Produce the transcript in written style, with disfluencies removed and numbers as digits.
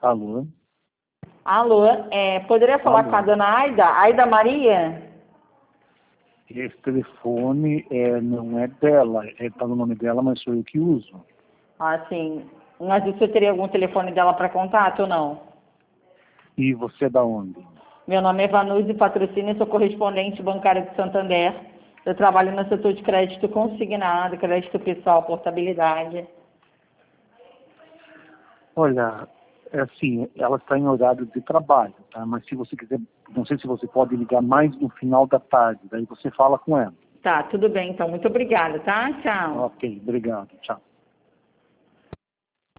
Alô? Alô, poderia falar Alô. com a dona Aida? Aida Maria? Esse telefone não é dela, tá no nome dela, mas sou eu que uso. Ah, sim. Mas você teria algum telefone dela para contato ou não? E você é da onde? Meu nome é Vanuzi Patrocínio, sou correspondente bancária de Santander. Eu trabalho no setor de crédito consignado, crédito pessoal, portabilidade. Olha, é assim, ela está em horário de trabalho, tá? Mas se você quiser, não sei se você pode ligar mais no final da tarde, daí você fala com ela. Tá, tudo bem, então. Muito obrigada, tá? Tchau. Ok, obrigado, tchau.